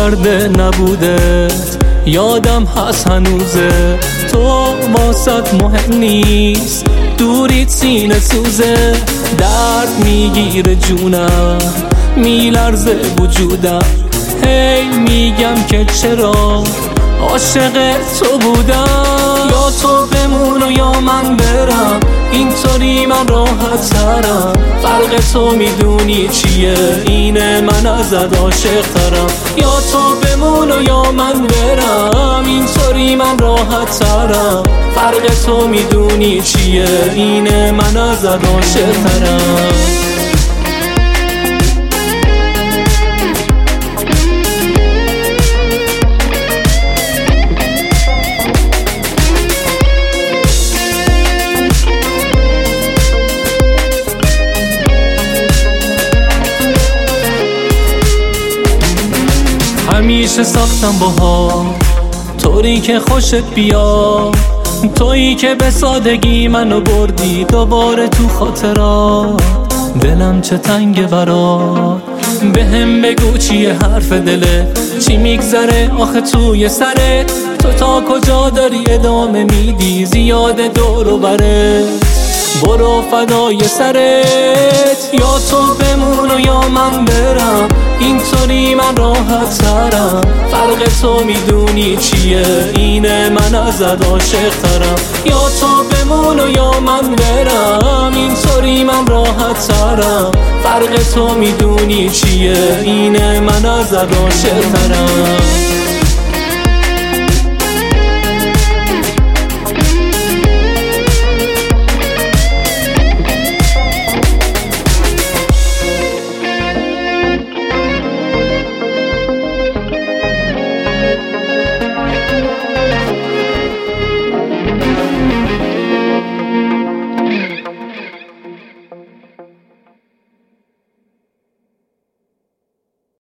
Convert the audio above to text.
درد نبودت یادم هست هنوزه. تو واسط مهم نیست، دوریت سینه سوزه. درد میگیره جونم، میلرزه وجودم. هی میگم که چرا عاشق تو بودم. یا تو بمون و یا من برم، اینطوری من راحت ترم. فرق تو میدونی چیه؟ اینه من ازت عاشق ترم. یا تو بمون و یا من برم، اینطوری من راحت ترم. فرق تو میدونی چیه؟ اینه من ازت عاشق ترم. همیشه ساختم باها طوری که خوشت بیاد، تویی که به سادگی منو بردی دوباره تو خاطرات. دلم چه تنگه برات، بهم بگو چیه حرف دلت، چی میگذره آخه توی سرت. تو تا کجا داری ادامه میدی؟ زیاده دور و برت، برو فدای سرت. یا تو بمون و یا من برم، اینطوری من راحت ترم. فرق تو میدونی چیه؟ اینه من ازت عاشق ترم. یا تو بمون و یا من برم، اینطوری من راحت ترم. فرق تو میدونی چیه؟ اینه من ازت عاشق ترم.